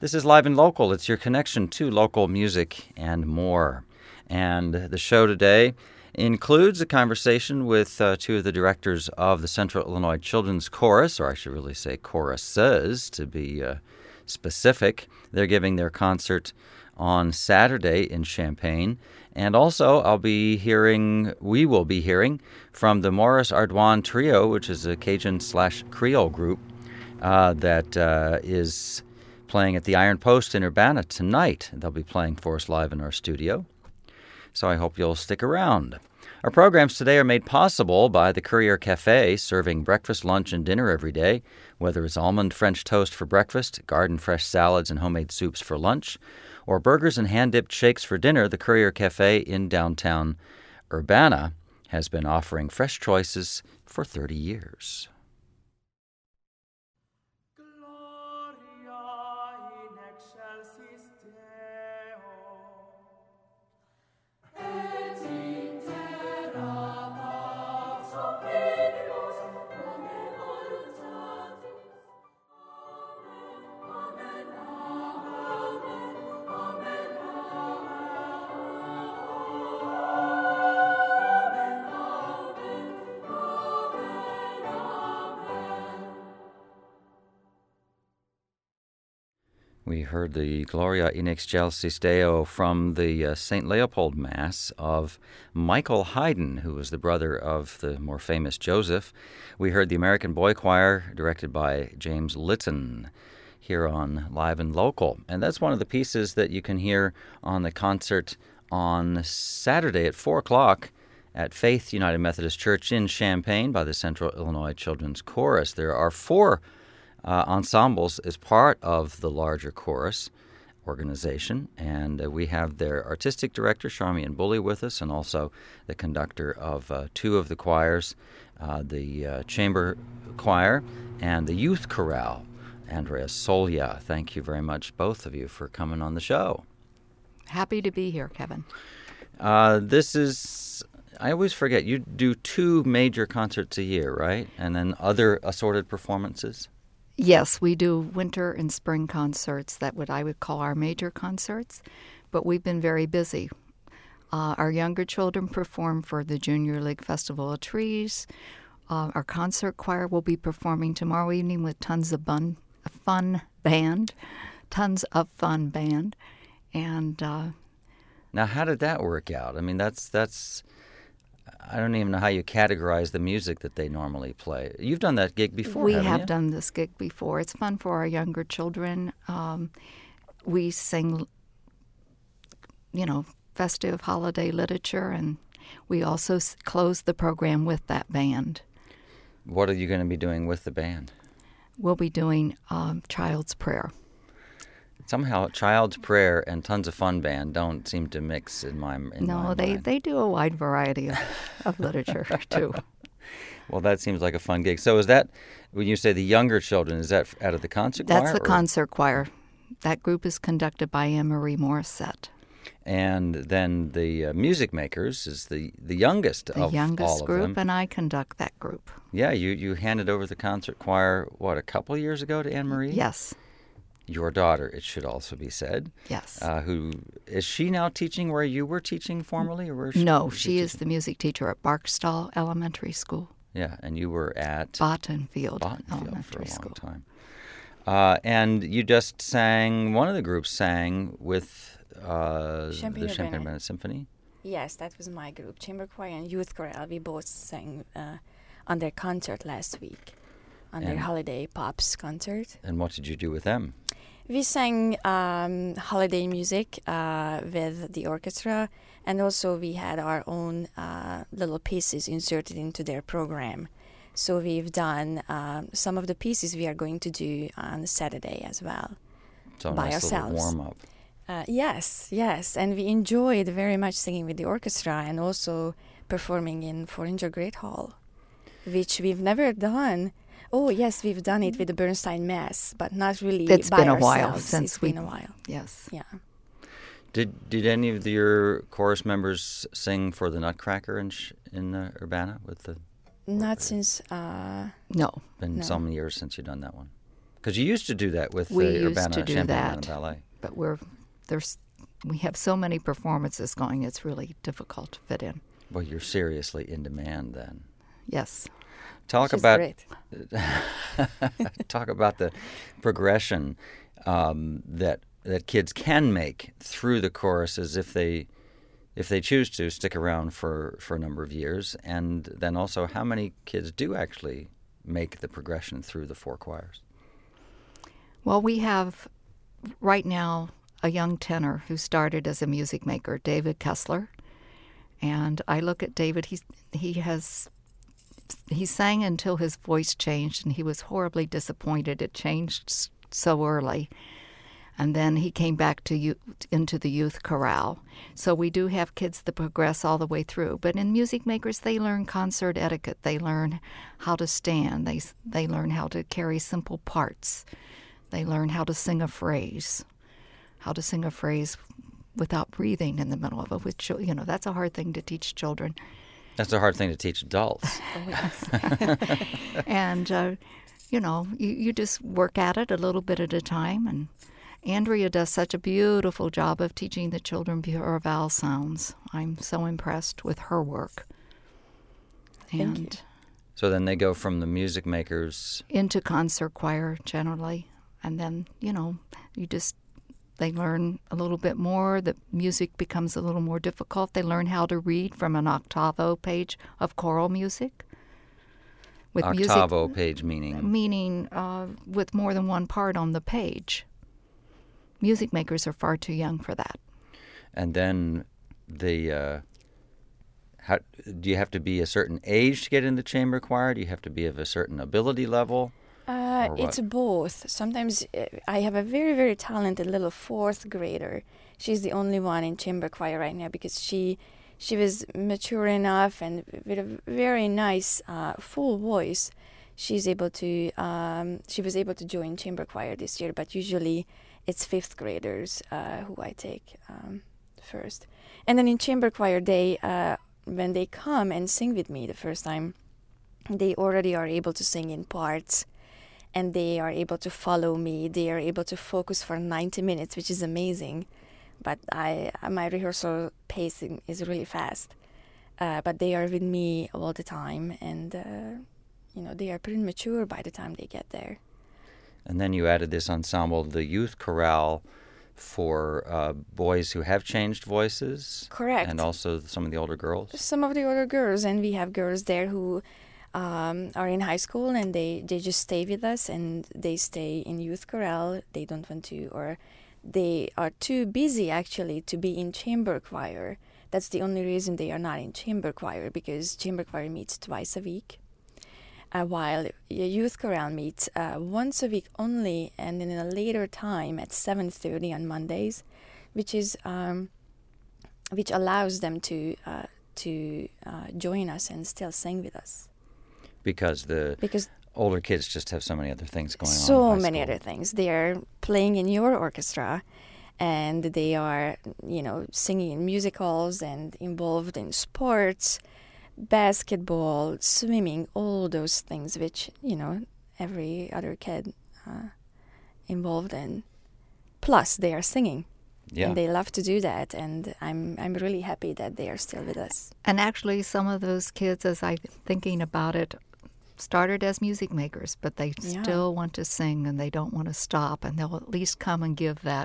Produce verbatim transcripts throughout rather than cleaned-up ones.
This is Live and Local. It's your connection to local music and more. And the show today includes a conversation with uh, two of the directors of the Central Illinois Children's Chorus, or I should really say choruses, to be uh, specific. They're giving their concert on Saturday in Champaign. And also, I'll be hearing, we will be hearing from the Morris Ardoin Trio, which is a Cajun slash Creole group uh, that uh, is playing at the Iron Post in Urbana tonight. They'll be playing for us live in our studio. So I hope you'll stick around. Our programs today are made possible by the Courier Cafe, serving breakfast, lunch, and dinner every day, whether it's almond French toast for breakfast, garden fresh salads and homemade soups for lunch, or burgers and hand-dipped shakes for dinner. The Courier Cafe in downtown Urbana has been offering fresh choices for thirty years. We heard the Gloria in Excelsis Deo from the uh, Saint Leopold Mass of Michael Haydn, who was the brother of the more famous Joseph. We heard the American Boy Choir, directed by James Litton, here on Live and Local. And that's one of the pieces that you can hear on the concert on Saturday at four o'clock at Faith United Methodist Church in Champaign by the Central Illinois Children's Chorus. There are four Uh, ensembles as part of the larger chorus organization, and uh, we have their artistic director, Charmian Bully, with us, and also the conductor of uh, two of the choirs, uh, the uh, chamber choir and the youth chorale, Andrea Solia. Thank you very much, both of you, for coming on the show. Happy to be here, Kevin. Uh, this is, I always forget, you do two major concerts a year, right? And then other assorted performances? Yes, we do winter and spring concerts, that what I would call our major concerts, but we've been very busy. Uh, our younger children perform for the Junior League Festival of Trees. Uh, our concert choir will be performing tomorrow evening with tons of fun, a fun band, tons of fun band. And uh, now, how did that work out? I mean, that's that's. I don't even know how you categorize the music that they normally play. You've done that gig before, we haven't have you? done this gig before. It's fun for our younger children. Um, we sing, you know, festive holiday literature, and we also s- close the program with that band. What are you going to be doing with the band? We'll be doing um, Child's Prayer. Somehow, Child's Prayer and Tons of Fun Band don't seem to mix in my in no, my they, mind. they do a wide variety of, of literature, too. Well, that seems like a fun gig. So is that, when you say the younger children, is that out of the concert That's choir? the or- concert choir. That group is conducted by Anne-Marie Morissette. And then the uh, Music Makers is the, the youngest The of all youngest of group, them. and I conduct that group. Yeah, you, you handed over the concert choir, what, a couple of years ago to Anne-Marie? Yes, Your daughter, it should also be said. yes. Uh, who is she now teaching where you were teaching formerly, or where is she? No, where she is teaching? the music teacher at Barkstall Elementary School, Yeah, and you were at Bottonfield Bottonfield for Elementary a long School. time. Uh, and you just sang. One of the groups sang with uh, Champaign the Champaign Urbana. Urbana Symphony. Yes, that was my group, Chamber Choir and Youth Chorale. We both sang uh, on their concert last week, on their And- Holiday Pops concert. And what did you do with them? We sang um, holiday music uh, with the orchestra, and also we had our own uh, little pieces inserted into their program. So we've done um, some of the pieces we are going to do on Saturday as well. So a By nice ourselves. little warm up. Uh, yes, yes, and we enjoyed very much singing with the orchestra and also performing in Foreigner Great Hall, which we've never done. Oh, yes, we've done it with the Bernstein Mass, but not really It's by been a while ourselves. since It's we- been a while, Yes. yeah. Did did any of your chorus members sing for the Nutcracker in Sh- in uh, Urbana with the? Not since, uh, No. Been No. some years since you've done that one. Because you used to do that with We the used Urbana to do Champaign that. Urbana Ballet. But we're there's we have so many performances going, it's really difficult to fit in. Well, you're seriously in demand then. Yes. Talk She's about great. talk about the progression um, that that kids can make through the choruses if they if they choose to stick around for, for a number of years, and then also how many kids do actually make the progression through the four choirs. Well, we have right now a young tenor who started as a music maker, David Kessler. And I look at David, he, he has, he sang until his voice changed, and he was horribly disappointed it changed so early. And then he came back to youth, into the youth chorale. So we do have kids that progress all the way through. But in music makers, they learn concert etiquette. They learn how to stand. They they learn how to carry simple parts. They learn how to sing a phrase, how to sing a phrase without breathing in the middle of it. Which, you know, that's a hard thing to teach children. That's a hard thing to teach adults. Oh, yes. And, uh, you know, you, you just work at it a little bit at a time. And Andrea does such a beautiful job of teaching the children pure vowel sounds. I'm so impressed with her work. Thank and you. So then they go from the music makers. Into concert choir generally. And then, you know, you just, they learn a little bit more. The music becomes a little more difficult. They learn how to read from an octavo page of choral music. With Octavo music, page meaning. Meaning uh, with more than one part on the page. Music makers are far too young for that. And then the, uh, how, do you have to be a certain age to get in the chamber choir? Do you have to be of a certain ability level? Uh, Or it's what? both. Sometimes uh, I have a very, very talented little fourth grader. She's the only one in chamber choir right now because she she was mature enough and with a very nice uh, full voice. She's able to. Um, she was able to join chamber choir this year, but usually it's fifth graders uh, who I take um, first. And then in chamber choir, they uh, when they come and sing with me the first time, they already are able to sing in parts. And they are able to follow me. They are able to focus for ninety minutes, which is amazing. But I, my rehearsal pacing is really fast. Uh, but they are with me all the time, and uh, you know they are pretty mature by the time they get there. And then you added this ensemble, the youth chorale, for uh, boys who have changed voices. Correct. And also some of the older girls. Some of the older girls, and we have girls there who Um, are in high school and they, they just stay with us and they stay in youth chorale. They don't want to, or they are too busy actually to be in chamber choir. That's the only reason they are not in chamber choir, because chamber choir meets twice a week, uh, while youth chorale meets uh, once a week only, and in a later time at seven thirty on Mondays, which is um, which allows them to uh, to uh, join us and still sing with us. Because the Because older kids just have so many other things going on. in so high many school. other things. They are playing in your orchestra, and they are, you know, singing in musicals and involved in sports, basketball, swimming, all those things which, you know, every other kid uh, involved in. Plus, they are singing. Yeah. And they love to do that, and I'm I'm really happy that they are still with us. And actually, some of those kids, as I'm thinking about it, started as music makers, but they Yeah. still want to sing and they don't want to stop, and they'll at least come and give that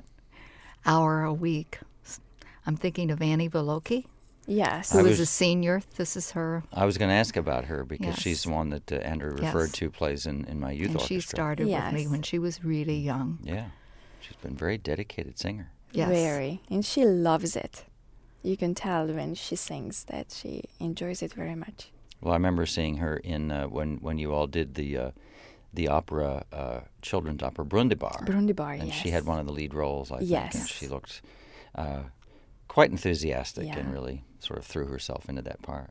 hour a week. I'm thinking of Annie Veloki, Yes. who I is was- a senior. This is her, I was going to ask about her because Yes. she's the one that uh, Andrew referred Yes. to, plays in, in my youth and orchestra. she started with me Yes. when she was really young. Yeah. She's been a very dedicated singer. Yes. Very. And she loves it. You can tell when she sings that she enjoys it very much. Well, I remember seeing her in uh, when when you all did the uh, the opera, uh, children's opera Brundibar. Brundibar, And yes. she had one of the lead roles, I think. And Yes. she looked uh, quite enthusiastic Yeah. and really sort of threw herself into that part.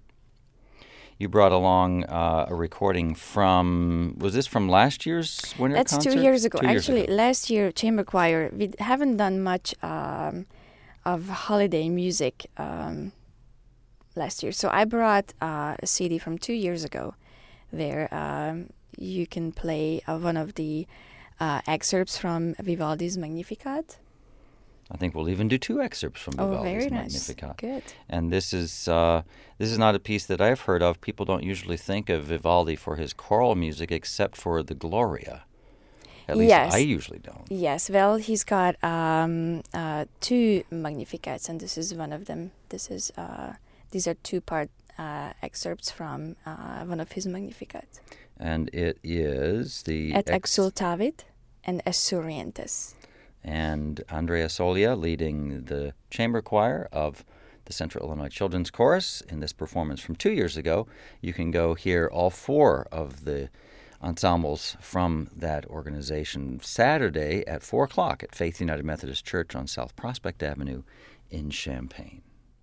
You brought along uh, a recording from, was this from last year's winter That's concert? two years ago. Two years Actually, ago. last year, chamber choir, we haven't done much um, of holiday music um, last year. So I brought uh, a C D from two years ago where um, you can play uh, one of the uh, excerpts from Vivaldi's Magnificat. I think we'll even do two excerpts from Oh, Vivaldi's very nice. Magnificat. Good. And this is uh, this is not a piece that I've heard of. People don't usually think of Vivaldi for his choral music except for the Gloria. At least Yes. I usually don't. Yes, well, he's got um, uh, two Magnificats, and this is one of them. This is uh, these are two-part uh, excerpts from uh, one of his Magnificats. And it is the... Et ex- exultavit and Esurientes. and Andrea Solia leading the chamber choir of the Central Illinois Children's Chorus in this performance from two years ago. You can go hear all four of the ensembles from that organization Saturday at four o'clock at Faith United Methodist Church on South Prospect Avenue in Champaign.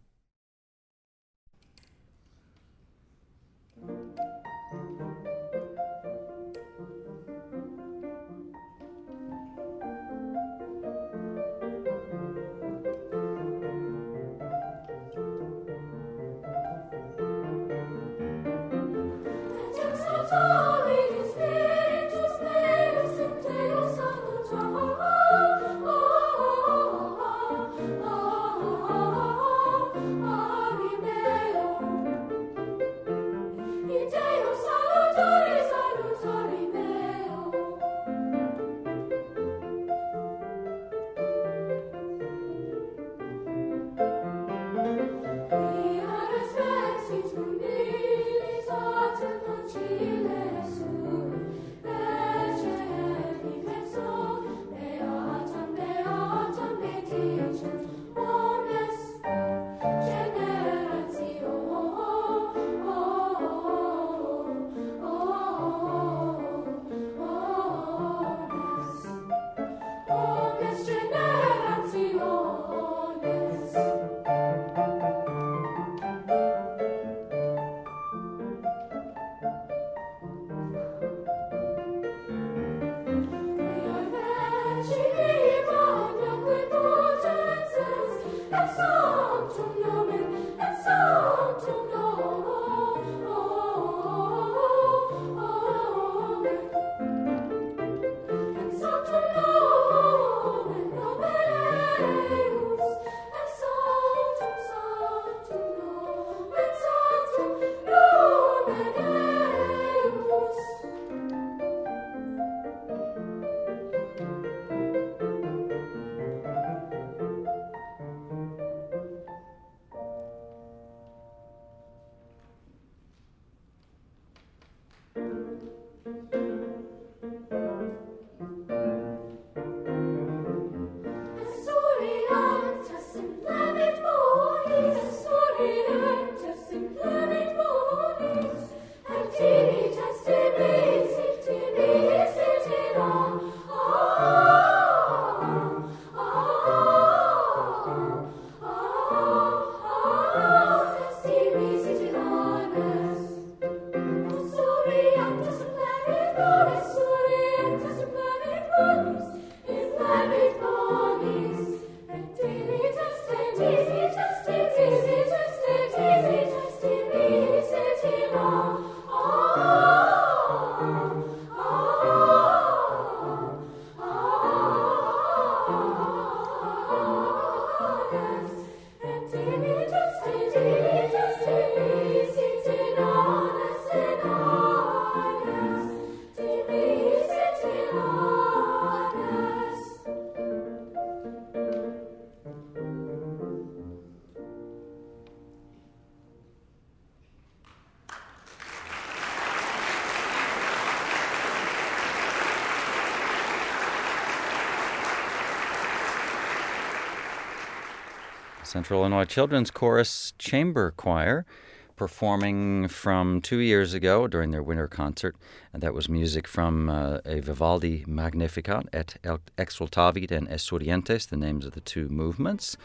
Central Illinois Children's Chorus Chamber Choir performing from two years ago during their winter concert. And that was music from uh, a Vivaldi Magnificat, Et Exultavit and Esurientes, the names of the two movements.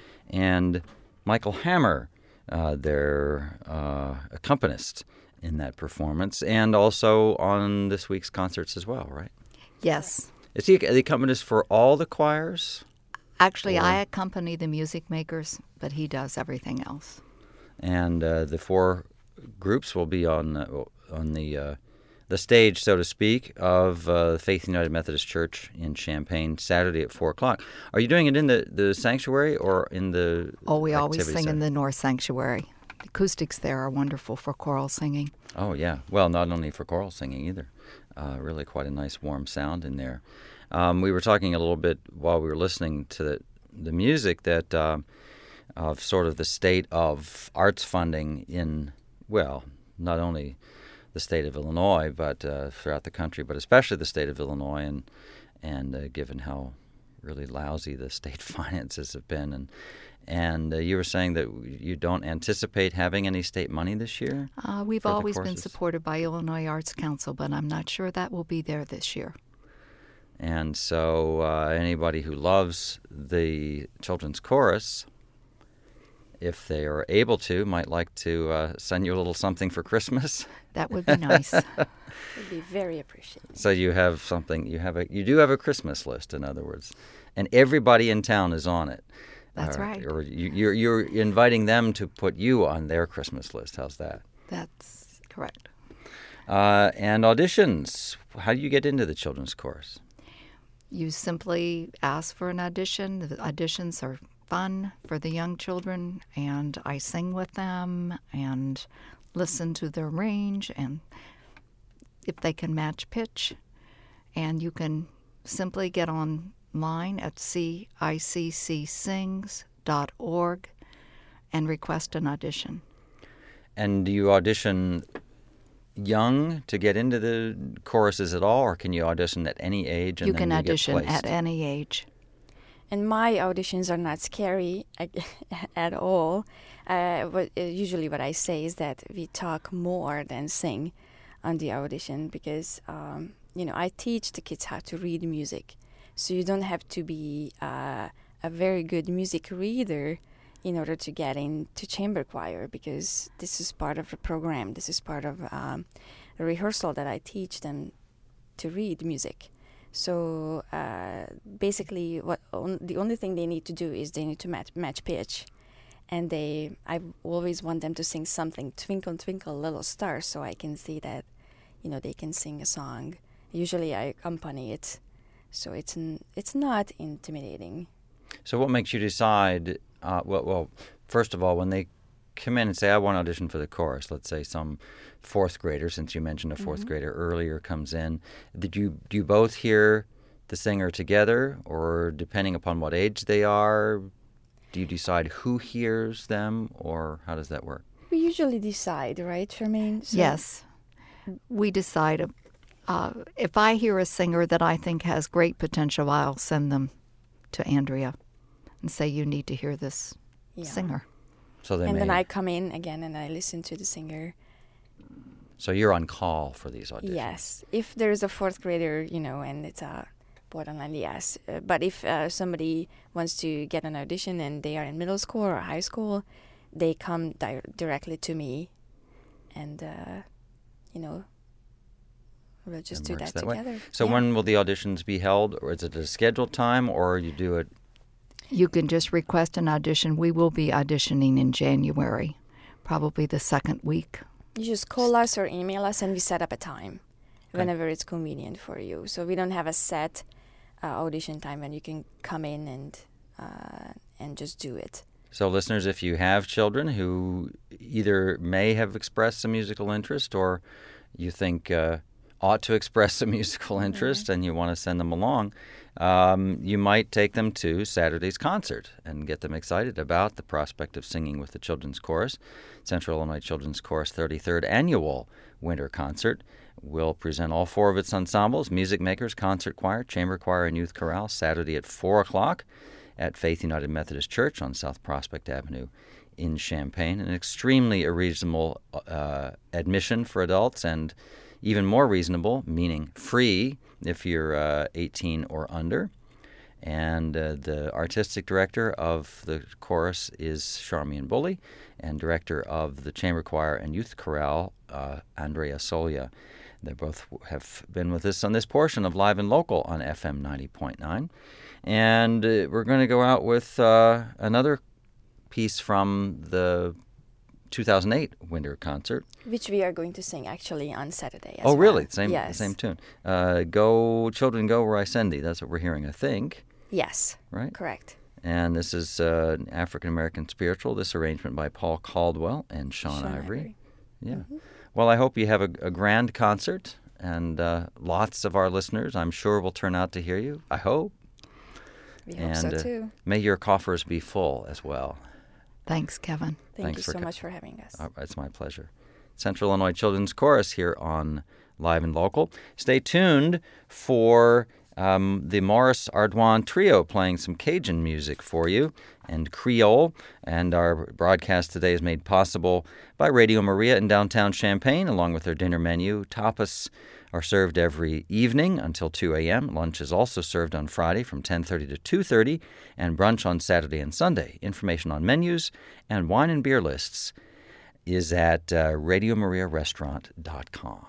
And Michael Hammer, uh, their uh, accompanist in that performance, and also on this week's concerts as well, right? Yes. Is he the accompanist for all the choirs? Actually, Or- I accompany the music makers, but he does everything else. And uh, the four groups will be on uh, on the uh, the stage, so to speak, of uh, Faith United Methodist Church in Champaign, Saturday at four o'clock. Are you doing it in the, the sanctuary or in the Oh, we always activity sing center? in the North Sanctuary. The acoustics there are wonderful for choral singing. Oh, yeah. Well, not only for choral singing either. Uh, really quite a nice warm sound in there. Um, we were talking a little bit while we were listening to the, the music that uh, of sort of the state of arts funding in, well, not only the state of Illinois, but uh, throughout the country, but especially the state of Illinois, and and uh, given how really lousy the state finances have been. And and uh, you were saying that you don't anticipate having any state money this year? Uh, we've for the always been courses? supported by Illinois Arts Council, but I'm not sure that will be there this year. And so uh, anybody who loves the children's chorus, if they are able to, might like to uh, send you a little something for Christmas. That would be nice. Would be very appreciated. So you have something. You have a. You do have a Christmas list, in other words, and everybody in town is on it. That's Uh, right. Or you, you're you're inviting them to put you on their Christmas list. How's that? That's correct. Uh, and auditions. How do you get into the children's chorus? You simply ask for an audition. The auditions are fun for the young children, and I sing with them and listen to their range and if they can match pitch. And you can simply get online at c i c c sings dot org and request an audition. And do you audition young to get into the choruses at all, or can you audition at any age and You then can you audition get placed? at any age. And my auditions are not scary at all. Uh, what, uh, usually what I say is that we talk more than sing on the audition because, um, you know, I teach the kids how to read music. So you don't have to be uh, a very good music reader in order to get into chamber choir because this is part of the program. This is part of um, the rehearsal that I teach them to read music. So uh, basically, what on, the only thing they need to do is they need to match, match pitch, and they I always want them to sing something, "Twinkle Twinkle Little Star," so I can see that, you know, they can sing a song. Usually, I accompany it, so it's n- it's not intimidating. So what makes you decide? Uh, well, well, first of all, when they come in and say, "I want to audition for the chorus," let's say some fourth grader, since you mentioned a fourth Mm-hmm. grader earlier, comes in. Did you do you both hear the singer together, or depending upon what age they are, do you decide who hears them, or how does that work? We usually decide, right, Charmaine? So Yes. We decide uh, if I hear a singer that I think has great potential, I'll send them to Andrea and say, you need to hear this yeah. singer. So they And may, then I come in again and I listen to the singer. So you're on call for these auditions. Yes, if there's a fourth grader, you know, and it's a borderline, yes. Uh, but if uh, somebody wants to get an audition and they are in middle school or high school, they come di- directly to me, and uh, you know, we'll just It do works that, that way. together. So Yeah. when will the auditions be held, or is it a scheduled time, or you do it? You can just request an audition. We will be auditioning in January, probably the second week. You just call us or email us, and we set up a time Okay. whenever it's convenient for you. So we don't have a set uh, audition time when you can come in and uh, and just do it. So, listeners, if you have children who either may have expressed some musical interest or you think uh, ought to express some musical interest and you want to send them along, um, you might take them to Saturday's concert and get them excited about the prospect of singing with the Children's Chorus. Central Illinois Children's Chorus thirty-third Annual Winter Concert will present all four of its ensembles, music makers, concert choir, chamber choir, and youth chorale, Saturday at four o'clock. At Faith United Methodist Church on South Prospect Avenue in Champaign. An extremely reasonable uh, admission for adults, and even more reasonable, meaning free, if you're uh, eighteen or under. And uh, the artistic director of the chorus is Charmian Bully, and director of the chamber choir and youth chorale, uh, Andrea Solia. They both have been with us on this portion of Live and Local on F M ninety point nine. And uh, we're going to go out with uh, another piece from the two thousand eight winter concert. Which we are going to sing actually on Saturday as Oh, well. really? Same, yes. same tune. Uh, go, Children, Go Where I Send Thee. That's what we're hearing, I think. Yes. Right? Correct. And this is uh, an African-American spiritual, this arrangement by Paul Caldwell and Sean, Sean Ivory. Ivory. Yeah. Mm-hmm. Well, I hope you have a, a grand concert, and uh, lots of our listeners, I'm sure, will turn out to hear you. I hope. We and, hope so, uh, too. May your coffers be full as well. Thanks, Kevin. Thank Thanks you for so co- much for having us. Uh, it's my pleasure. Central Illinois Children's Chorus here on Live and Local. Stay tuned for um, the Morris Ardoin Trio playing some Cajun music for you and Creole. And our broadcast today is made possible by Radio Maria in downtown Champaign, along with their dinner menu. Tapas are served every evening until two a.m. Lunch is also served on Friday from ten thirty to two thirty, and brunch on Saturday and Sunday. Information on menus and wine and beer lists is at uh, radio maria restaurant dot com.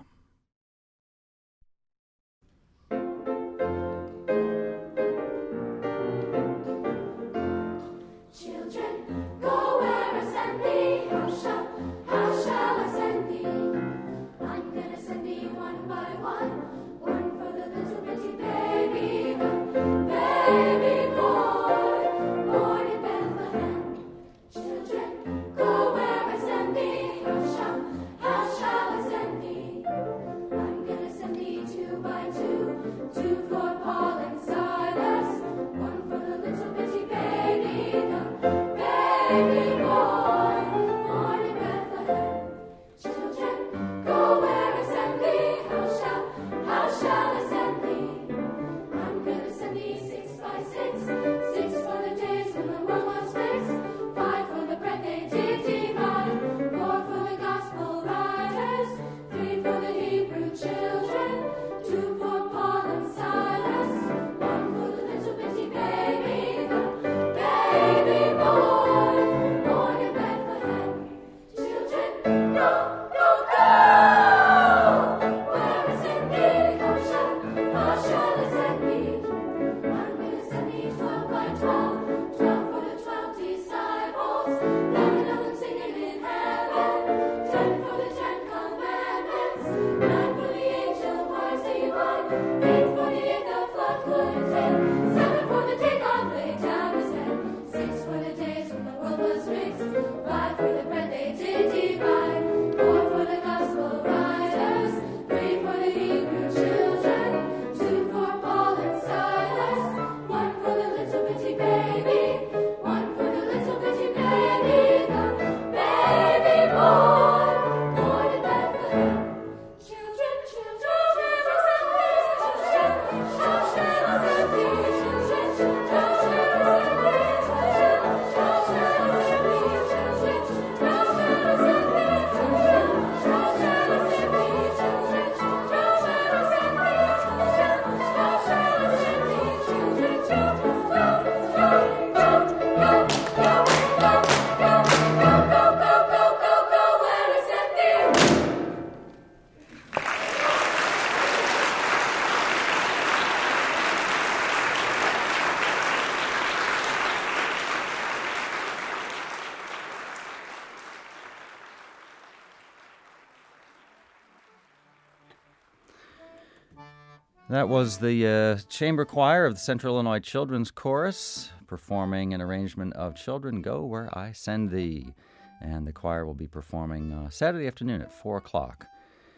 That was the uh, chamber choir of the Central Illinois Children's Chorus performing an arrangement of Children, Go Where I Send Thee. And the choir will be performing uh, Saturday afternoon at four o'clock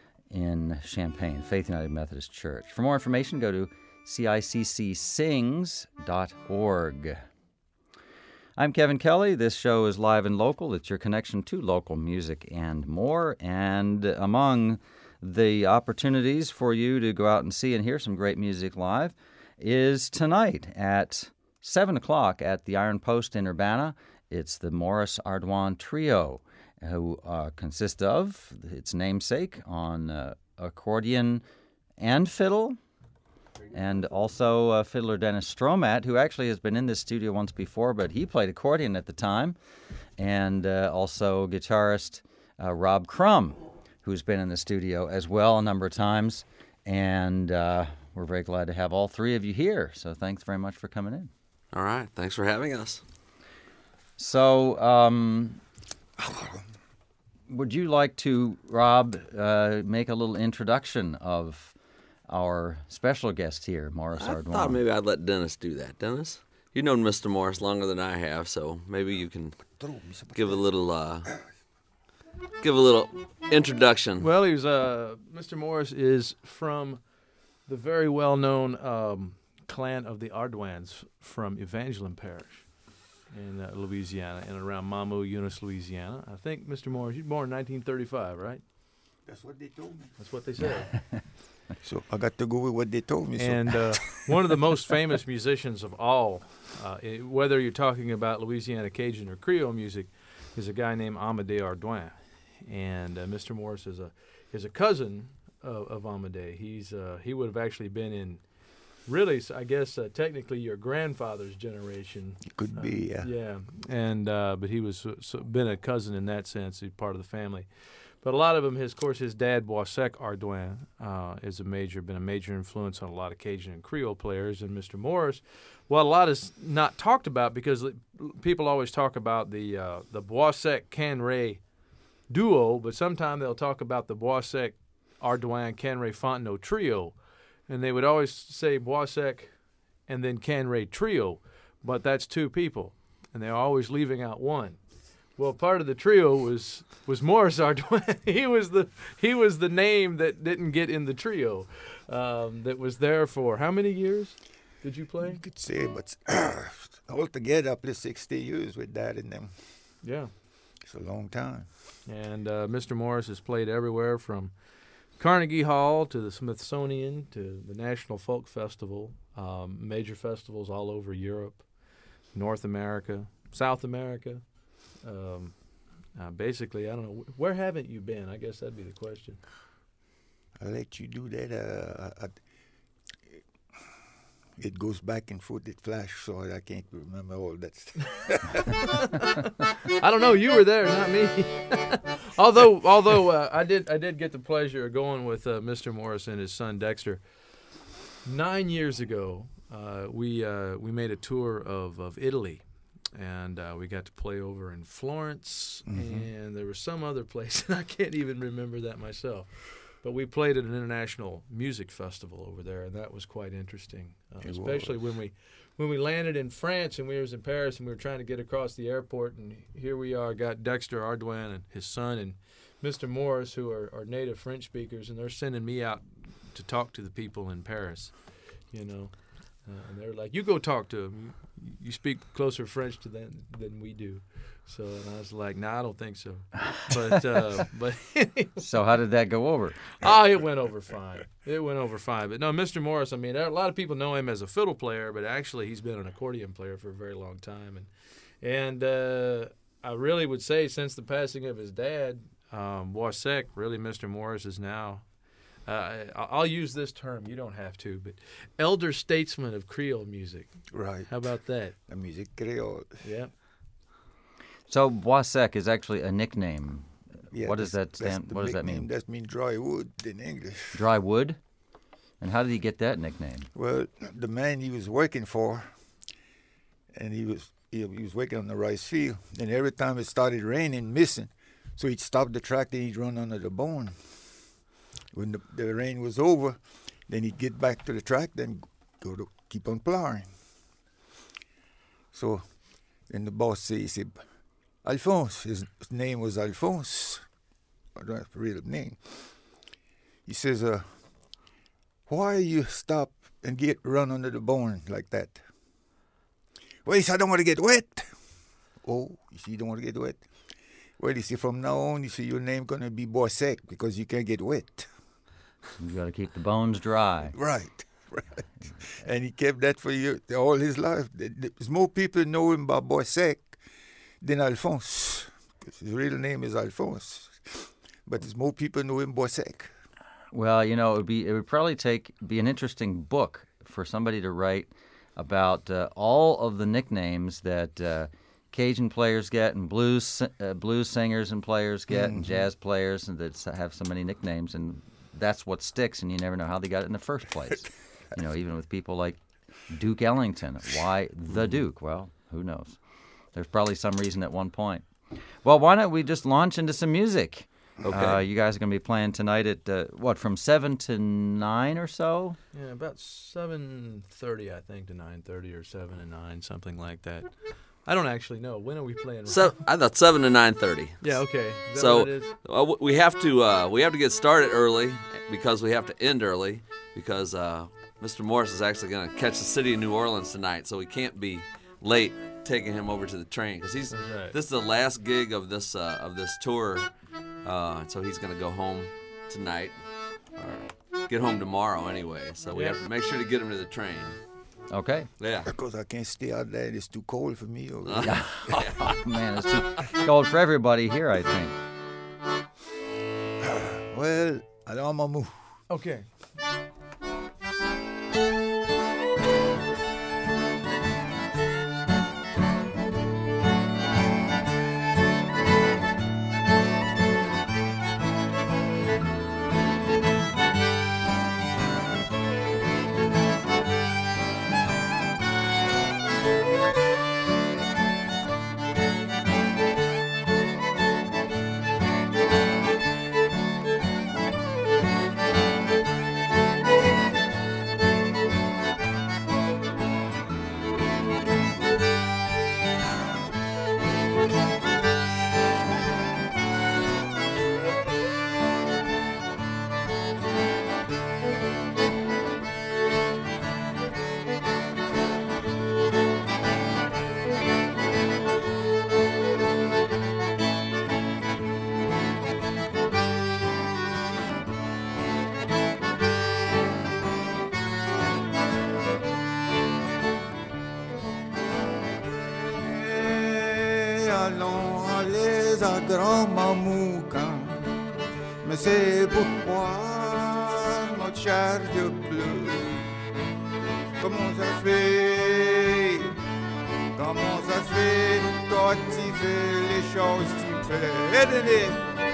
in Champaign, Faith United Methodist Church. For more information, go to C I C C sings dot org. I'm Kevin Kelly. This show is Live and Local. It's your connection to local music and more. And among the opportunities for you to go out and see and hear some great music live is tonight at seven o'clock at the Iron Post in Urbana. It's the Morris Ardoin Trio, who uh, consist of its namesake on uh, accordion and fiddle, and also uh, fiddler Dennis Stromat, who actually has been in this studio once before, but he played accordion at the time, and uh, also guitarist uh, Rob Crum, who's been in the studio as well a number of times, and uh, we're very glad to have all three of you here, so thanks very much for coming in. All right, thanks for having us. So, um, would you like to, Rob, uh, make a little introduction of our special guest here, Morris I Ardoin? thought maybe I'd let Dennis do that. Dennis, you've known Mister Morris longer than I have, so maybe you can give a little, uh, give a little introduction. Well, he was uh, Mister Morris is from the very well-known um, clan of the Ardoins from Evangeline Parish in uh, Louisiana, and around Mamou, Eunice, Louisiana. I think, Mister Morris, you were born in nineteen thirty-five, right? That's what they told me. That's what they said. So I got to go with what they told me. And so. uh, one of the most famous musicians of all, uh, i- whether you're talking about Louisiana Cajun or Creole music, is a guy named Amadé Ardoin. And uh, Mister Morris is a is a cousin of, of Amadé. He's uh, he would have actually been in, really, I guess uh, technically your grandfather's generation. It could Uh, be, yeah. Yeah, and uh, but he was uh, so been a cousin in that sense. He's part of the family. But a lot of them, his, of course, his dad, Boisec Ardoin, uh, is a major, been a major influence on a lot of Cajun and Creole players. And Mister Morris, well, a lot is not talked about because people always talk about the uh, the Boisec Canray duo, but sometimes they'll talk about the Boisec Ardoin Canray Fontenot trio, and they would always say Boisec and then Canray trio, but that's two people, and they're always leaving out one. Well, part of the trio was was Morris Ardoin. he was the he was the name that didn't get in the trio, um, that was there for how many years did you play? You could say, but altogether, I played sixty years with Dad and them. Yeah, It's a long time. and uh, Mister Morris has played everywhere from Carnegie Hall to the Smithsonian to the National Folk Festival, um, major festivals all over Europe, North America, South America. Um, uh, basically, I don't know. Where haven't you been? I guess that'd be the question. I'll let you do that. Uh, I, I, it goes back and forth. It flashes, so I can't remember all that stuff. I don't know. You were there, not me. although, although uh, I did, I did get the pleasure of going with uh, Mister Morris and his son Dexter. Nine years ago, uh, we uh, we made a tour of, of Italy, and uh, we got to play over in Florence, Mhm. and there was some other place, and I can't even remember that myself. But we played at an international music festival over there, and that was quite interesting, uh, It especially was. when we when we landed in France and we was in Paris and we were trying to get across the airport, and here we are, got Dexter Ardoin and his son and Mister Morris, who are, are native French speakers, and they're sending me out to talk to the people in Paris, you know. Uh, and they're like, you go talk to them. You, you speak closer French to them than we do. So, and I was like, nah, I don't think so. But, uh, but So how did that go over? oh, it went over fine. It went over fine. But no, Mister Morris, I mean, there, a lot of people know him as a fiddle player, but actually he's been an accordion player for a very long time. And and uh, I really would say since the passing of his dad, um, Boisec, really Mister Morris is now, uh, I- I'll use this term, you don't have to, but elder statesman of Creole music. Right. How about that? The music creole. Yeah. So Boisec is actually a nickname. Yeah, What does that's- that that's stand- the what does that nickname. mean? That means dry wood in English. Dry wood? And how did he get that nickname? Well, the man he was working for, and he was he, he was working on the rice field, and every time it started raining, missing, so he'd stop the tractor and he'd run under the bone. When the, the rain was over, then he'd get back to the tractor and go to keep on plowing. So then the boss said, he said, Alphonse, his name was Alphonse. I don't have a real name. He says, uh, why you stop and get run under the bone like that? Well, he said, I don't want to get wet. Oh, you see, you don't want to get wet? Well, you see, from now on, you see, your name going to be Boisec because you can't get wet. You got to keep the bones dry. Right, right. And he kept that for you all his life. There's more people know him by Boisec than Alphonse. 'Cause his real name is Alphonse. But there's more people know him Boisec. Well, you know, it would be it would probably take be an interesting book for somebody to write about uh, all of the nicknames that uh, Cajun players get, and blues si- uh, blues singers and players get, and jazz players, and that s- have so many nicknames, and that's what sticks, and you never know how they got it in the first place. You know, even with people like Duke Ellington, why the Duke? Well, who knows? There's probably some reason at one point. Well, why don't we just launch into some music? Okay. Uh, you guys are going to be playing tonight at, uh, what, from seven to nine or so? Yeah, about seven thirty, I think, to nine thirty or seven to nine, something like that. I don't actually know. When are we playing? So I thought seven to nine thirty. Yeah, okay. Is that So what it is? uh, w- we have to uh, we have to get started early because we have to end early because uh, Mister Morris is actually going to catch the city of New Orleans tonight, so we can't be late taking him over to the train because he's That's right. this is the last gig of this uh, of this tour, uh, so he's going to go home tonight or get home tomorrow anyway. So we Yeah. have to make sure to get him to the train. Okay. Yeah. Because I can't stay out there. It's too cold for me. Over Uh, here. Oh, man, it's too cold for everybody here, I think. Well, alors maman. Okay. Et allons aller à Grand Mamoucan. Mais c'est pourquoi notre charge pleut. Comment ça se fait? Comment ça se fait? Toi tu fais les choses tu fais. Aidez-les.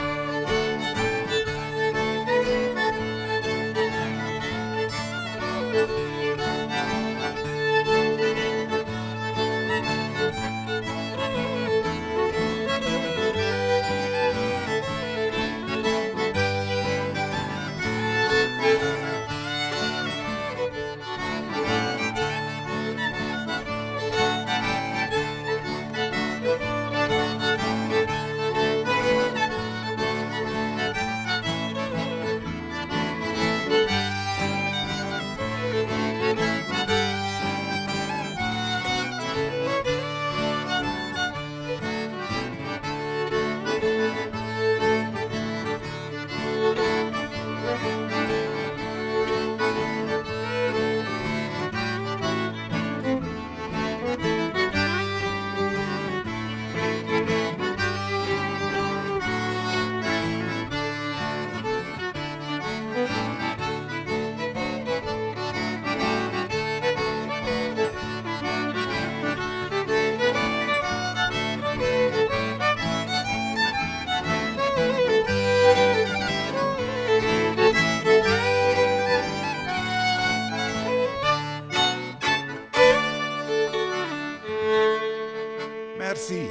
Merci.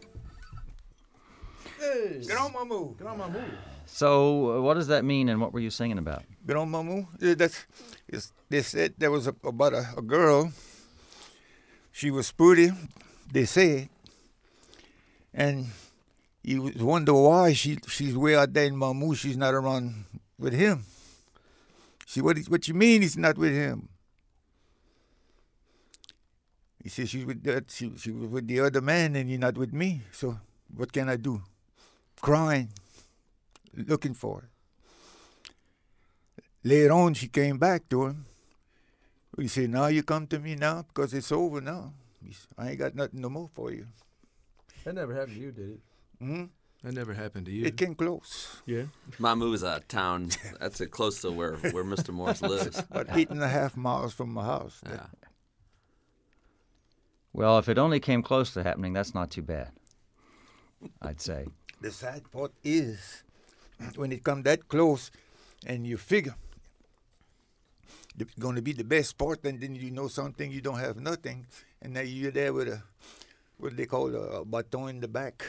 Grand Mamou. Grand Mamou. So, uh, what does that mean, and what were you singing about? Grand Mamou. Yeah, that's, it's, they said there was a, about a, a girl. She was pretty, they said. And you was wonder why she she's way out there in Mamou. She's not around with him. See, what, what you mean he's not with him? He said she's with the, she, she was with the other man and you're not with me. So what can I do? Crying, looking for her. Later on, she came back to him. He said, now you come to me now because it's over now. He said, I ain't got nothing no more for you. That never happened to you, did it? Hmm? That never happened to you. It came close. Yeah. Mamou is a town that's uh, close to where, where Mister Morris lives. About eight and a half miles from my house. Yeah. Well, if it only came close to happening, that's not too bad, I'd say. The sad part is when it come that close and you figure it's going to be the best part, and then you know something, you don't have nothing, and now you're there with a what they call a, a baton in the back.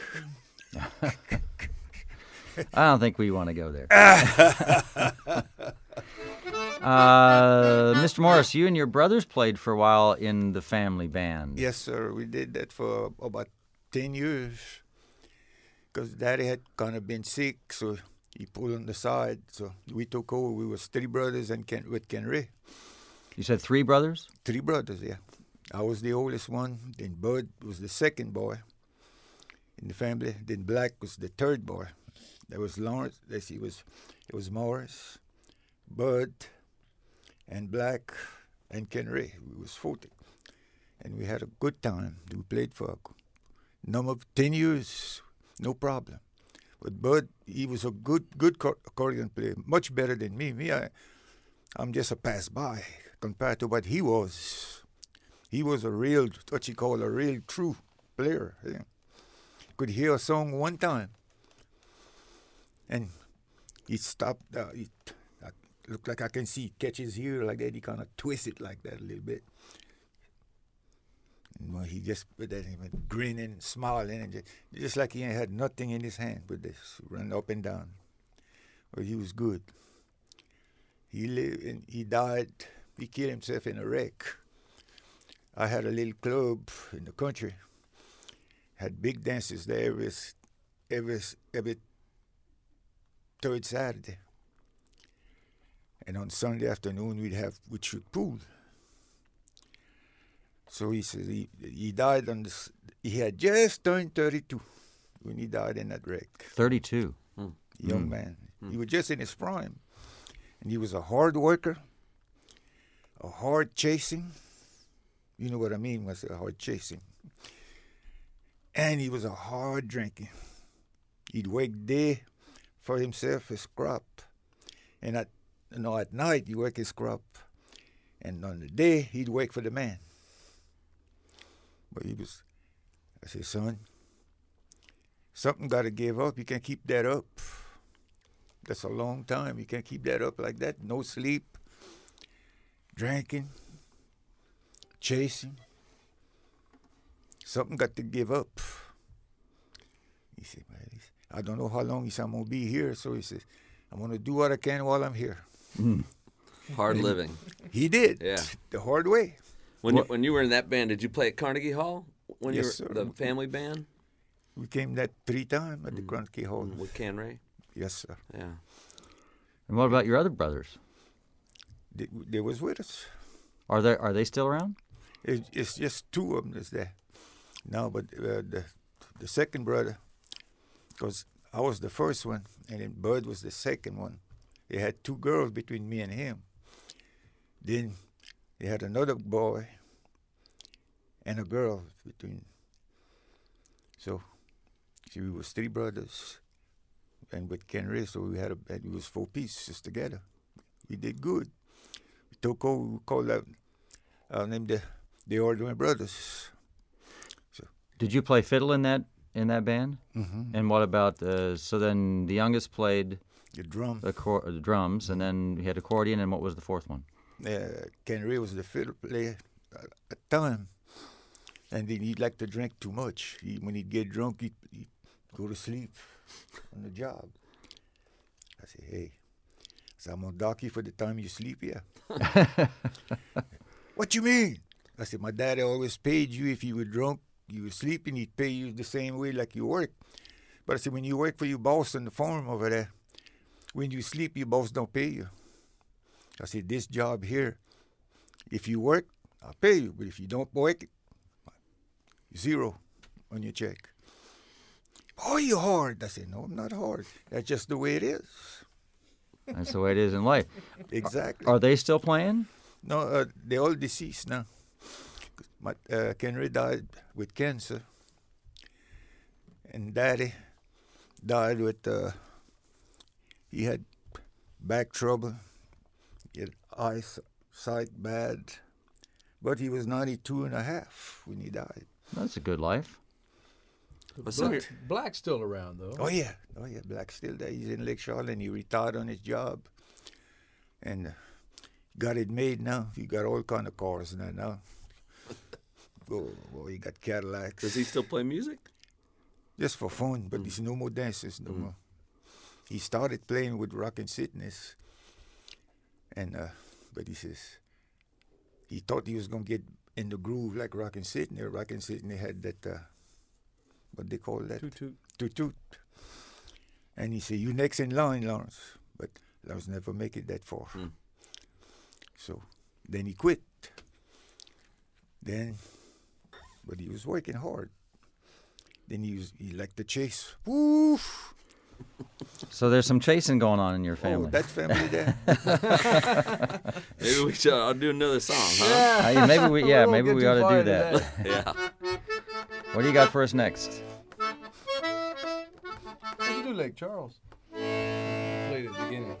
I don't think we want to go there. uh, Mister Morris, you and your brothers played for a while in the family band. Yes, sir. We did that for about ten years. Because Daddy had kind of been sick, so he pulled on the side. So we took over. We was three brothers and Ken, with Ken Ray. You said three brothers? Three brothers, yeah. I was the oldest one. Then Bud was the second boy in the family. Then Black was the third boy. There was Lawrence. There he was. It was Morris, Bud, and Black, and Ken Ray. We was forty, and we had a good time. We played for a number of ten years, no problem. But Bud, he was a good, good accordion player, much better than me. Me, I, I'm just a pass by compared to what he was. He was a real, what you call a real true player. Yeah. Could hear a song one time, and he stopped. Uh, he uh, looked like I can see, catch his ear like that. He kind of twist it like that a little bit. And well, he just put that, he went grinning, smiling, and just, just like he ain't had nothing in his hand, but this run up and down. But he was good. He lived, and he died. He killed himself in a wreck. I had a little club in the country. Had big dances there every, every, every third Saturday. And on Sunday afternoon, we'd have, we'd shoot pool. So he says he, he died on this, he had just turned thirty-two when he died in that wreck. thirty-two. Mm. Young mm. man. Mm. He was just in his prime. And he was a hard worker, a hard chasing. You know what I mean when I say hard chasing. And he was a hard drinking. He'd work day for himself, his crop. And at, you know, at night, he'd work his crop. And on the day, he'd work for the man. But he was, I said, son, something got to give up. You can't keep that up. That's a long time. You can't keep that up like that. No sleep, drinking, chasing. Something got to give up. He said, man, I don't know how long he said, I'm going to be here. So he says, I'm going to do what I can while I'm here. Mm. Hard and living. He did. Yeah. The hard way. When you, when you were in that band, did you play at Carnegie Hall? When Yes, you were sir. the family band? We came that three times at the Carnegie Hall. With Ken Ray? Yes, sir. Yeah. And what about your other brothers? They, they was with us. Are they are they still around? It, it's just two of them that's there. No, but uh, the the second brother, because I was the first one, and then Bud was the second one. They had two girls between me and him. Then they had another boy and a girl between. So, see, we was three brothers, and with Ken Ray, so we had a, we was four pieces together. We did good. We took over. We called that our name the the Ordway Brothers. So. Did you play fiddle in that in that band? Mm-hmm. And what about uh, so then the youngest played The drum. the, cor- the drums, and then he had accordion, and what was the fourth one? Uh, Ken Ray was the fiddle player at the time, and then he'd like to drink too much. He, when he'd get drunk, he'd, he'd go to sleep on the job. I said, hey, so I'm gonna dock you for the time you sleep here. What you mean? I said, my daddy always paid you if you were drunk, you were sleeping, he'd pay you the same way like you work. But I said, when you work for your boss on the farm over there, when you sleep, your boss don't pay you. I said, this job here, if you work, I'll pay you. But if you don't work, zero on your check. Oh, you're hard. I said, no, I'm not hard. That's just the way it is. That's the way it is in life. Exactly. Are they still playing? No, uh, they're all deceased now. My, uh, Ken Ray died with cancer. And Daddy died with, uh, he had back trouble. He had eyesight bad. But he was ninety-two and a half when he died. That's a good life. But some Black, Black's still around, though. Oh, yeah. Oh, yeah. Black's still there. He's in Lake Charlotte, and he retired on his job. And uh, got it made now. He got all kind of cars now. now. Oh, boy, he got Cadillacs. Does he still play music? Just for fun, but there's no more dances no Mm. more. He started playing with Rockin' Sydney's, and uh, but he says he thought he was gonna get in the groove like Rockin' Sydney. Rockin' Sydney had that uh, what they call that Toot toot. toot toot, and he said, "You next in line, Lawrence." But Lawrence never make it that far. Mm. So then he quit. Then, but he was working hard. Then he was he liked to chase. Woof! So there's some chasing going on in your Oh, family. that family there. Maybe we should I'll do another song, huh? Hey, maybe we yeah won't maybe get we too ought to far do into that. Yeah. What do you got for us next? What you do, Lake Charles? Played at the beginning.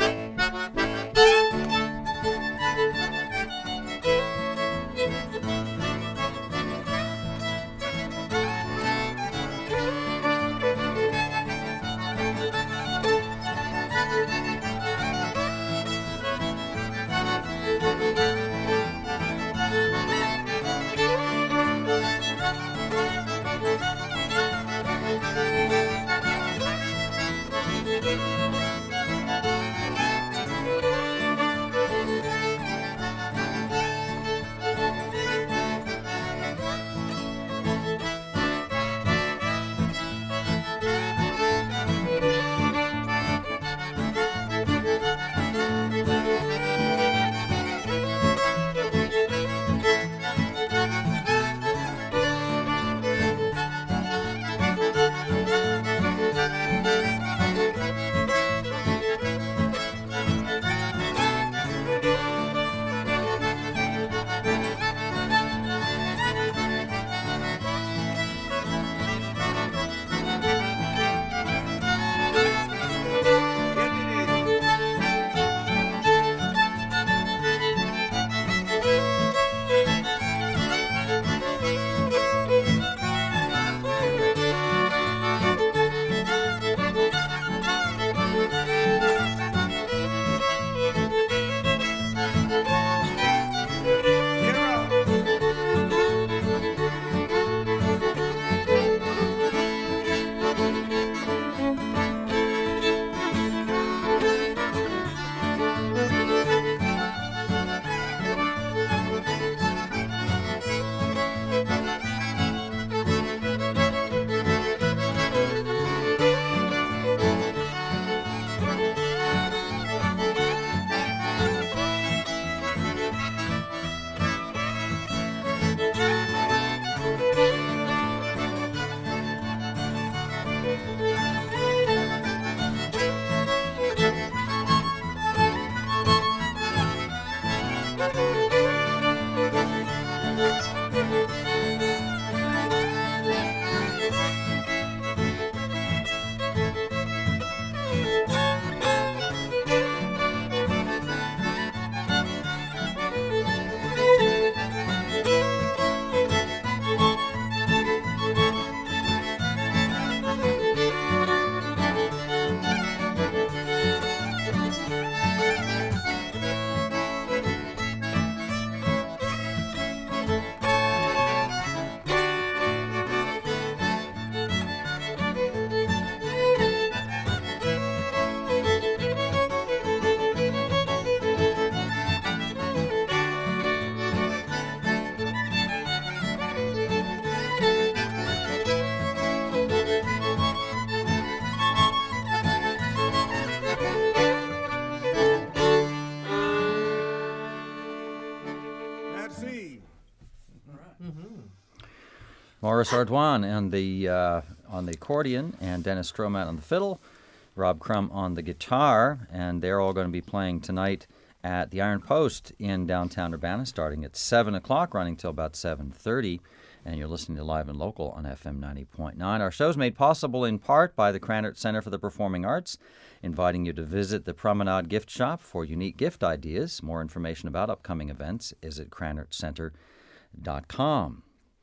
Maurice Ardoin on the uh, on the accordion and Dennis Stromat on the fiddle, Rob Crum on the guitar, and they're all going to be playing tonight at the Iron Post in downtown Urbana, starting at seven o'clock, running till about seven thirty. And you're listening to Live and Local on F M ninety point nine. Our show's made possible in part by the Krannert Center for the Performing Arts, inviting you to visit the Promenade Gift Shop for unique gift ideas. More information about upcoming events is at krannert center dot com.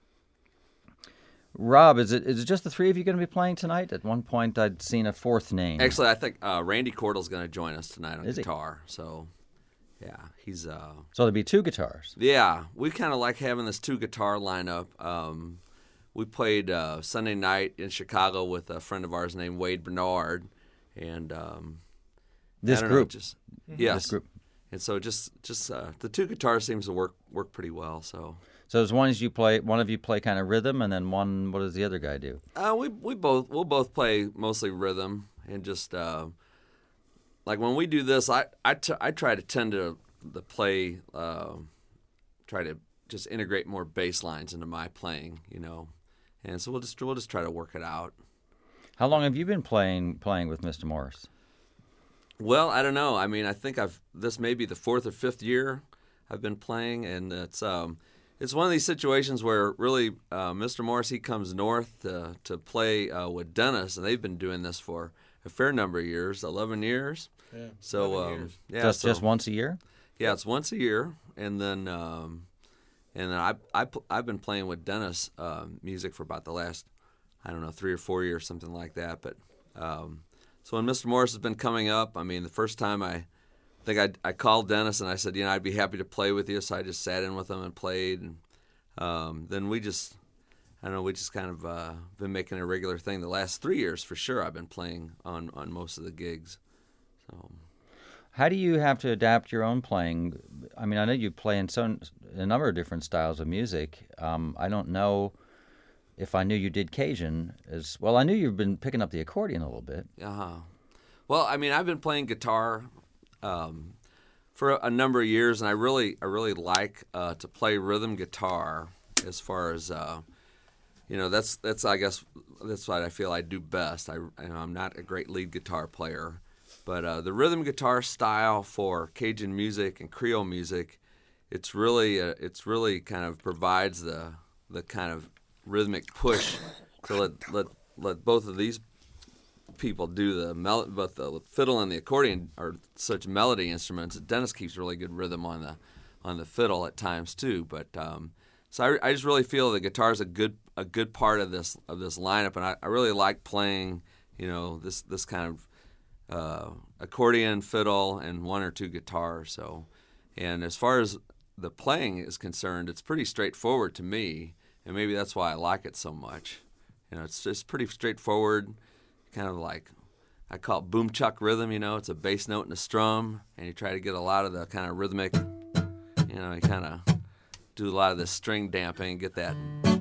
Rob, is it is it just the three of you going to be playing tonight? At one point, I'd seen a fourth name. Actually, I think uh, Randy Cordell's going to join us tonight on Is he? guitar. So Yeah, he's uh. So there'd be two guitars. Yeah, we kind of like having this two guitar lineup. Um, we played uh, Sunday night in Chicago with a friend of ours named Wade Bernard, and um, this I don't group, know, just mm-hmm. yes, this group, and so just just uh, the two guitars seems to work work pretty well. So. So as one as you play, one of you play kind of rhythm, and then one. What does the other guy do? Uh, we we both we'll both play mostly rhythm and just uh, like when we do this, I I, t- I try to tend to the play, uh, try to just integrate more bass lines into my playing, you know, and so we'll just we'll just try to work it out. How long have you been playing playing with Mister Morris? Well, I don't know. I mean, I think I've this may be the fourth or fifth year I've been playing, and it's um. It's one of these situations where really uh, Mister Morris, he comes north to, to play uh, with Dennis, and they've been doing this for a fair number of years, eleven years. Yeah, so eleven um, years. yeah, just so, just once a year. Yeah, it's once a year, and then um, and then I I I've been playing with Dennis uh, music for about the last I don't know three or four years, something like that. But um, so when Mister Morris has been coming up, I mean, the first time I. I think I I called Dennis and I said, you know, I'd be happy to play with you. So I just sat in with him and played. And um, then we just, I don't know, we just kind of uh, been making a regular thing. The last three years, for sure, I've been playing on, on most of the gigs. So, how do you have to adapt your own playing? I mean, I know you play in some a number of different styles of music. Um, I don't know if I knew you did Cajun as well. I knew you've been picking up the accordion a little bit. Uh-huh. Well, I mean, I've been playing guitar. Um, for a number of years, and I really, I really like uh, to play rhythm guitar. As far as, uh, you know, that's that's I guess that's what I feel I do best. I, you know, I'm not a great lead guitar player, but uh, the rhythm guitar style for Cajun music and Creole music, it's really, uh, it's really kind of provides the the kind of rhythmic push to let let let both of these people do the mel- but the fiddle and the accordion are such melody instruments. Dennis keeps really good rhythm on the on the fiddle at times too. But um, so I, I just really feel the guitar is a good a good part of this of this lineup, and I, I really like playing you know this this kind of uh, accordion, fiddle, and one or two guitars. So, and as far as the playing is concerned, it's pretty straightforward to me, and maybe that's why I like it so much. You know, it's just pretty straightforward. Kind of like, I call it boom chuck rhythm, you know, it's a bass note and a strum, and you try to get a lot of the kind of rhythmic, you know, you kind of do a lot of the string damping, get that.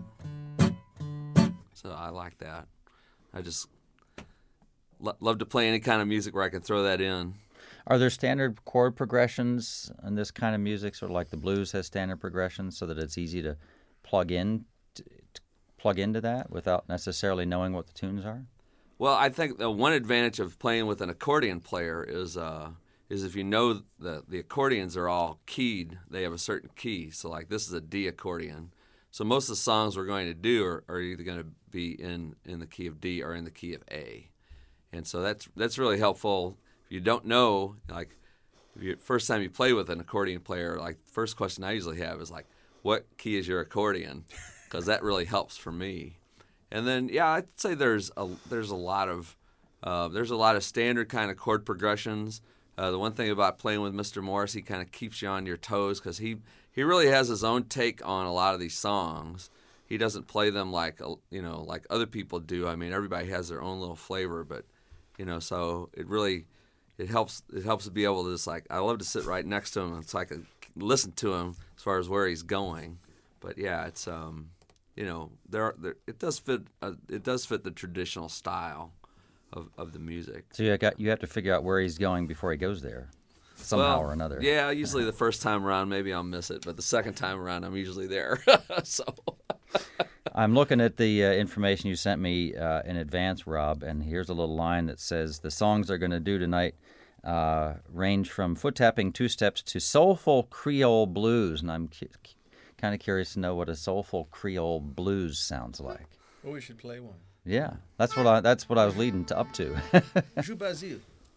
So I like that. I just lo- love to play any kind of music where I can throw that in. Are there standard chord progressions in this kind of music, sort of like the blues has standard progressions, so that it's easy to plug in, to, to plug into that without necessarily knowing what the tunes are? Well, I think the one advantage of playing with an accordion player is uh, is if you know the the accordions are all keyed, they have a certain key. So like this is a D accordion. So most of the songs we're going to do are, are either going to be in, in the key of D or in the key of A. And so that's that's really helpful. If you don't know, like if you first time you play with an accordion player, like the first question I usually have is like, what key is your accordion? Because that really helps for me. And then, yeah, I'd say there's a there's a lot of uh, there's a lot of standard kind of chord progressions. Uh, the one thing about playing with Mister Morris, he kind of keeps you on your toes because he, he really has his own take on a lot of these songs. He doesn't play them like you know like other people do. I mean, everybody has their own little flavor, but you know, so it really it helps it helps to be able to just like I love to sit right next to him. It's like I listen to him as far as where he's going. But yeah, it's um. You know, there, are, there it does fit. Uh, it does fit the traditional style of, of the music. So you got you have to figure out where he's going before he goes there, somehow well, or another. Yeah, usually the first time around, maybe I'll miss it, but the second time around, I'm usually there. So I'm looking at the uh, information you sent me uh, in advance, Rob, and here's a little line that says the songs they're going to do tonight uh, range from foot tapping two steps to soulful Creole blues, and I'm. Cu- kind of curious to know what a soulful Creole blues sounds like. Well, we should play one. Yeah, that's what I that's what I was leading to, up to. Joue Basile.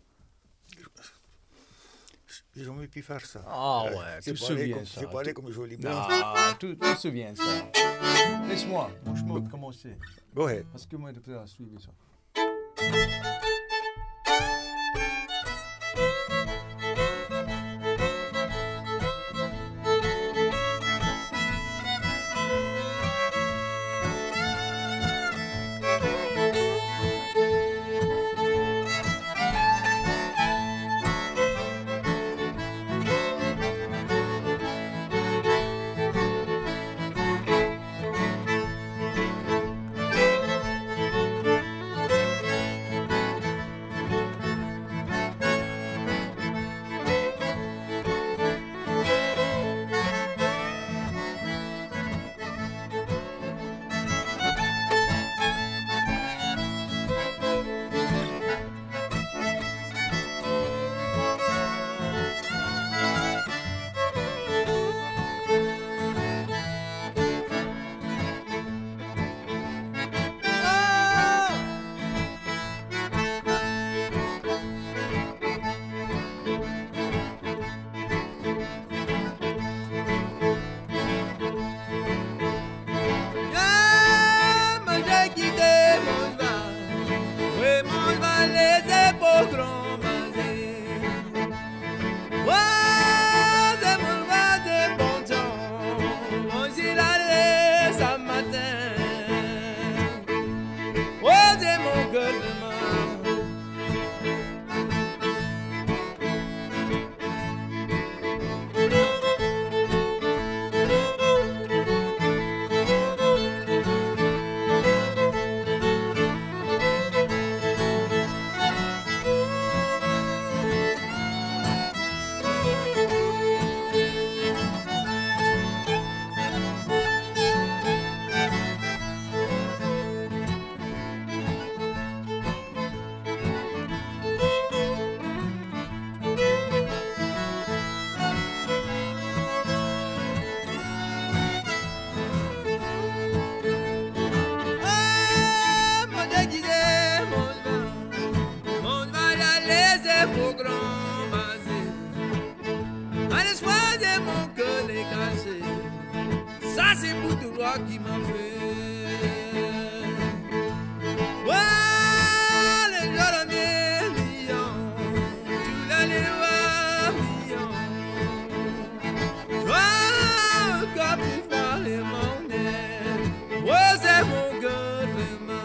J'ai jamais pu faire ça. Ah ouais, tu te souviens ça. J'ai parlé comme joli blanc. Non, tu te souviens ça. Laisse-moi, je me commencer. Go ahead. Parce que moi, je peux suivre ça. toi qui m'as fait. Ouais, les gars de millions, tu l'as les rois millions. Toi, quand tu vois les mondes, ouais, c'est mon gouvernement.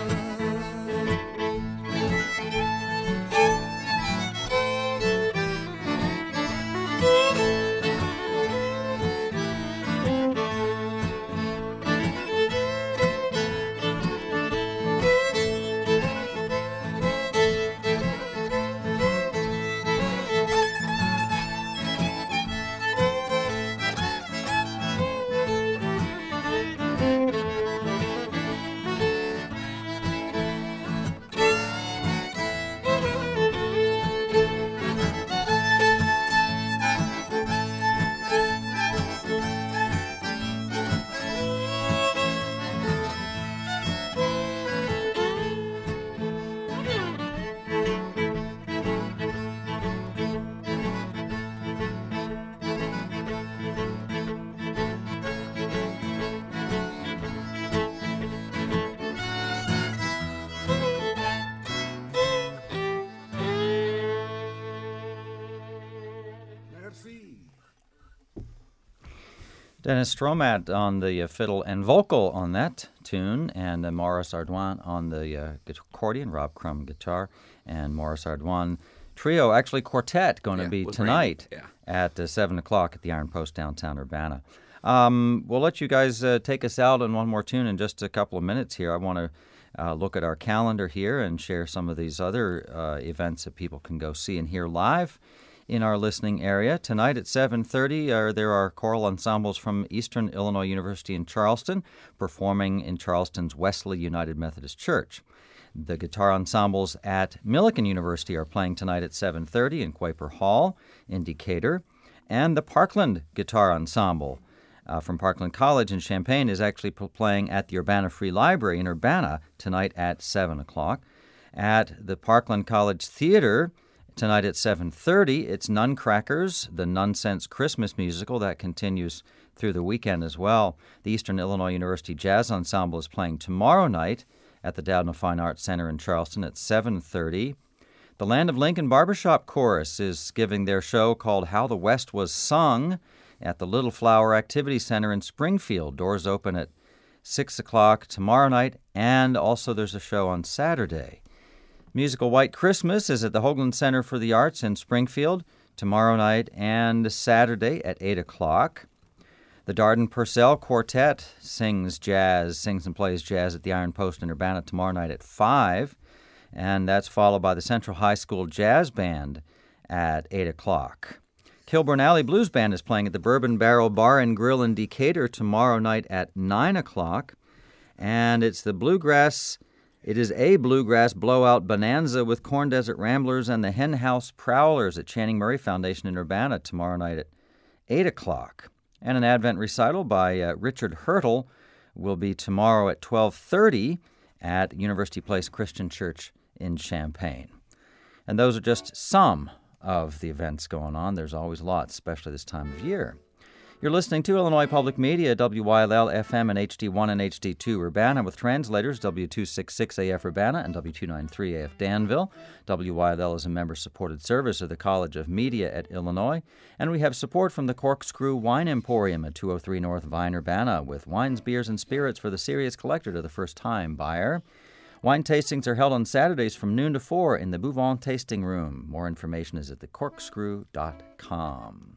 Dennis Stromat on the uh, fiddle and vocal on that tune, and uh, Maurice Ardoin on the uh, accordion, Rob Crum guitar, and Maurice Ardoin trio, actually quartet, going to Yeah, be with tonight Randy. at uh, seven o'clock at the Iron Post downtown Urbana. Um, we'll let you guys uh, take us out on one more tune in just a couple of minutes here. I want to uh, look at our calendar here and share some of these other uh, events that people can go see and hear live in our listening area. Tonight at seven thirty, uh, there are choral ensembles from Eastern Illinois University in Charleston performing in Charleston's Wesley United Methodist Church. The guitar ensembles at Millikan University are playing tonight at seven thirty in Quaper Hall in Decatur. And the Parkland Guitar Ensemble uh, from Parkland College in Champaign is actually p- playing at the Urbana Free Library in Urbana tonight at seven o'clock. At the Parkland College Theater tonight at seven thirty, it's Nuncrackers, the Nonsense Christmas musical that continues through the weekend as well. The Eastern Illinois University Jazz Ensemble is playing tomorrow night at the Doudna Fine Arts Center in Charleston at seven thirty. The Land of Lincoln Barbershop Chorus is giving their show called How the West Was Sung at the Little Flower Activity Center in Springfield. Doors open at six o'clock tomorrow night, and also there's a show on Saturday. Musical White Christmas is at the Hoagland Center for the Arts in Springfield tomorrow night and Saturday at eight o'clock. The Darden Purcell Quartet sings jazz, sings and plays jazz at the Iron Post in Urbana tomorrow night at five, and that's followed by the Central High School Jazz Band at eight o'clock. Kilburn Alley Blues Band is playing at the Bourbon Barrel Bar and Grill in Decatur tomorrow night at nine o'clock, and it's the Bluegrass It is a bluegrass blowout bonanza with Corn Desert Ramblers and the Hen House Prowlers at Channing Murray Foundation in Urbana tomorrow night at eight o'clock. And an Advent recital by uh, Richard Hurtle will be tomorrow at twelve thirty at University Place Christian Church in Champaign. And those are just some of the events going on. There's always lots, especially this time of year. You're listening to Illinois Public Media, W Y L L F M and H D one and H D two Urbana, with translators W two sixty-six A F Urbana and W two ninety-three A F Danville. W Y L L is a member-supported service of the College of Media at Illinois, and we have support from the Corkscrew Wine Emporium at two oh three North Vine, Urbana, with wines, beers, and spirits for the serious collector to the first-time buyer. Wine tastings are held on Saturdays from noon to four in the Bouvant Tasting Room. More information is at the corkscrew dot com.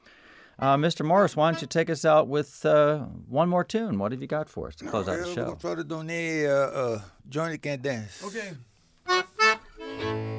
Uh, Mister Morris, why don't you take us out with uh, one more tune? What have you got for us to close out the We're show? going to try to donate uh, uh, Johnny Can Dance. Okay.